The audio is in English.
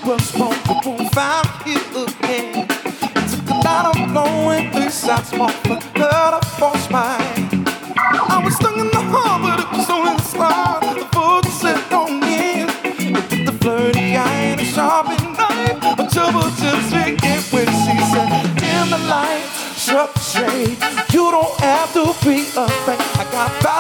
was wrong, but won't find here again. It took a lot of blowing three shots more for her to force mine. I was stung in the heart, but it was only the start. The foot slipped on in. With the flirty eye and a sharpened knife, a trouble just begin when she said, "In the light, shut the shade. You don't have to be afraid. I got